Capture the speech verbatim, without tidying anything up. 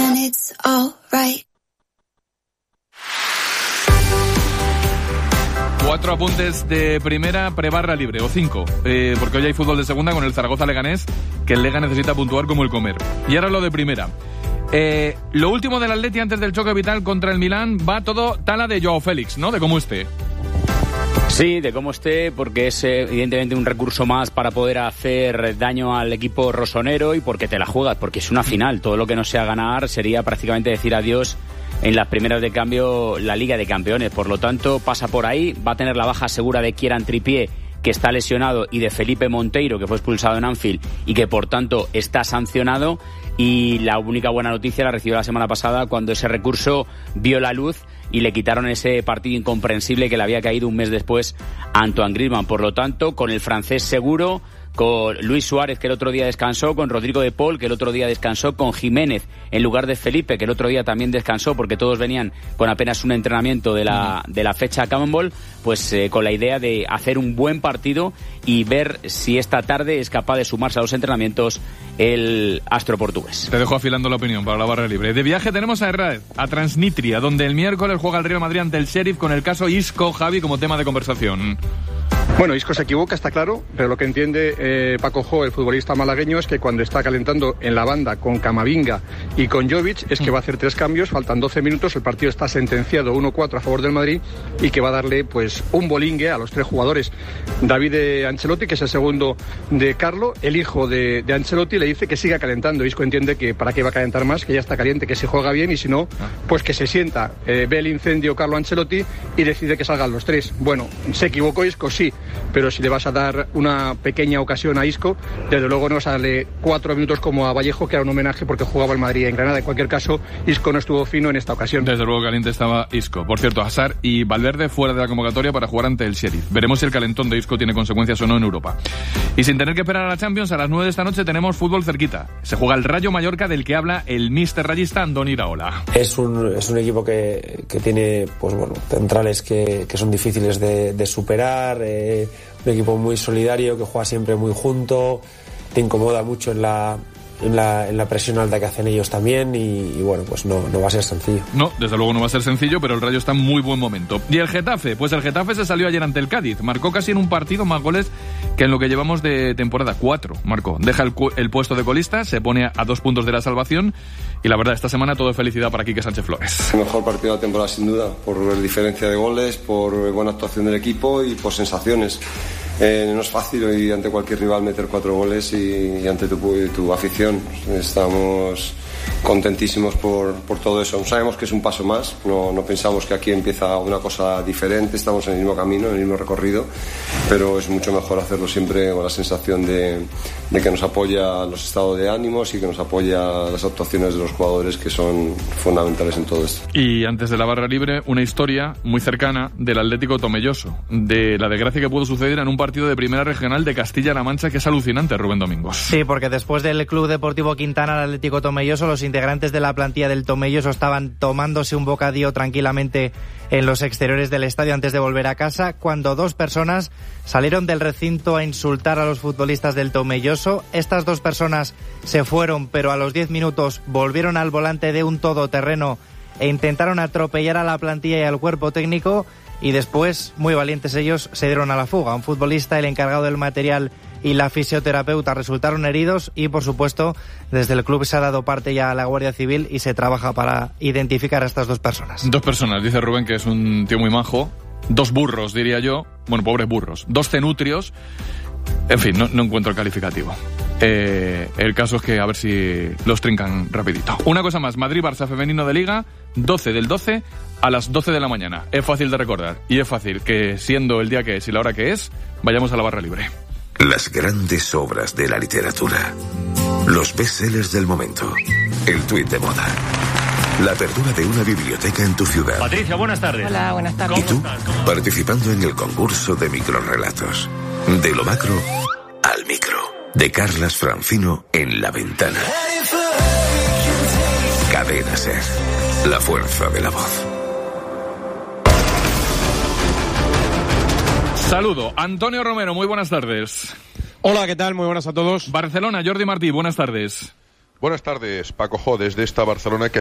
and it's alright. Cuatro apuntes de primera pre-barra libre, o cinco, eh, porque hoy hay fútbol de segunda con el Zaragoza-Leganés, que el Lega necesita puntuar como el Comer. Y ahora lo de primera. Eh, lo último del Atleti antes del choque vital contra el Milán, va todo tala de Joao Félix, ¿no? De cómo esté. Sí, de cómo esté, porque es evidentemente un recurso más para poder hacer daño al equipo rosonero y porque te la juegas, porque es una final. Todo lo que no sea ganar sería prácticamente decir adiós en las primeras de cambio la Liga de Campeones. Por lo tanto, pasa por ahí, va a tener la baja segura de Kieran Trippier, que está lesionado, y de Felipe Monteiro, que fue expulsado en Anfield y que por tanto está sancionado. Y la única buena noticia la recibió la semana pasada cuando ese recurso vio la luz y le quitaron ese partido incomprensible que le había caído un mes después a Antoine Griezmann. Por lo tanto, con el francés seguro, con Luis Suárez, que el otro día descansó, con Rodrigo de Paul, que el otro día descansó, con Jiménez en lugar de Felipe, que el otro día también descansó porque todos venían con apenas un entrenamiento de la, de la fecha Camembol, pues eh, con la idea de hacer un buen partido y ver si esta tarde es capaz de sumarse a los entrenamientos el astro portugués. Te dejo afilando la opinión para la barra libre. De viaje tenemos a Herrera, a Transnistria, donde el miércoles juega el Real Madrid ante el Sheriff con el caso Isco, Javi, como tema de conversación. Bueno, Isco se equivoca, está claro, pero lo que entiende eh, Paco Jo, el futbolista malagueño, es que cuando está calentando en la banda con Camavinga y con Jovic, es que va a hacer tres cambios, faltan doce minutos, el partido está sentenciado uno cuatro a favor del Madrid y que va a darle pues un bolingue a los tres jugadores. David Ancelotti, que es el segundo de Carlo, el hijo de, de Ancelotti, le dice que siga calentando. Isco entiende que para qué va a calentar más, que ya está caliente, que se juega bien y si no, pues que se sienta, eh, ve el incendio Carlo Ancelotti y decide que salgan los tres. Bueno, se equivocó Isco, sí, pero si le vas a dar una pequeña ocasión a Isco, desde luego no sale cuatro minutos como a Vallejo, que era un homenaje porque jugaba el Madrid en Granada. En cualquier caso, Isco no estuvo fino en esta ocasión. Desde luego caliente estaba Isco. Por cierto, Hazard y Valverde fuera de la convocatoria para jugar ante el Sheriff. Veremos si el calentón de Isco tiene consecuencias o no en Europa. Y sin tener que esperar a la Champions, a las nueve de esta noche tenemos fútbol cerquita. Se juega el Rayo Mallorca, del que habla el míster rayista Andoni Iraola. Es un, es un equipo que, que tiene pues bueno, centrales que, que son difíciles de, de superar, eh, un equipo muy solidario, que juega siempre muy junto, te incomoda mucho en la, en la, en la presión alta que hacen ellos también y, y bueno, pues no, no va a ser sencillo. No, desde luego no va a ser sencillo, pero el Rayo está en muy buen momento. ¿Y el Getafe? Pues el Getafe se salió ayer ante el Cádiz, marcó casi en un partido más goles que en lo que llevamos de temporada, cuatro marcó. Deja el, el puesto de colista, se pone a dos puntos de la salvación y la verdad, esta semana todo es felicidad para Quique Sánchez Flores. El mejor partido de la temporada sin duda, por diferencia de goles, por buena actuación del equipo y por sensaciones. Eh, no es fácil hoy ante cualquier rival meter cuatro goles y, y ante tu, tu afición. Estamos contentísimos por, por todo eso. Sabemos que es un paso más, no, no pensamos que aquí empieza una cosa diferente, estamos en el mismo camino, en el mismo recorrido, pero es mucho mejor hacerlo siempre con la sensación de, de que nos apoya los estados de ánimos y que nos apoya las actuaciones de los jugadores, que son fundamentales en todo esto. Y antes de la barra libre, una historia muy cercana del Atlético Tomelloso, de la desgracia que pudo suceder en un partido de primera regional de Castilla-La Mancha, que es alucinante, Rubén Domingos. Sí, porque después del Club Deportivo Quintana, el Atlético Tomelloso, los integrantes de la plantilla del Tomelloso estaban tomándose un bocadillo tranquilamente en los exteriores del estadio antes de volver a casa, cuando dos personas salieron del recinto a insultar a los futbolistas del Tomelloso. Estas dos personas se fueron, pero a los diez minutos volvieron al volante de un todoterreno e intentaron atropellar a la plantilla y al cuerpo técnico, y después, muy valientes ellos, se dieron a la fuga. Un futbolista, el encargado del material y la fisioterapeuta resultaron heridos y, por supuesto, desde el club se ha dado parte ya a la Guardia Civil y se trabaja para identificar a estas dos personas. Dos personas, dice Rubén, que es un tío muy majo. Dos burros, diría yo. Bueno, pobres burros. Dos cenutrios. En fin, no, no encuentro el calificativo. Eh, el caso es que a ver si los trincan rapidito. Una cosa más, Madrid-Barça femenino de Liga, doce del doce a las doce de la mañana. Es fácil de recordar y es fácil que, siendo el día que es y la hora que es, vayamos a la barra libre. Las grandes obras de la literatura, los bestsellers del momento, el tuit de moda, la apertura de una biblioteca en tu ciudad. Patricia, buenas tardes. Hola, buenas tardes. Y tú, participando en el concurso de microrrelatos. De lo macro al micro. De Carlas Francino en La Ventana. Cadena Ser. La fuerza de la voz. Saludo. Antonio Romero, muy buenas tardes. Hola, ¿qué tal? Muy buenas a todos. Barcelona, Jordi Martí, buenas tardes. Buenas tardes, Paco Jo, desde esta Barcelona que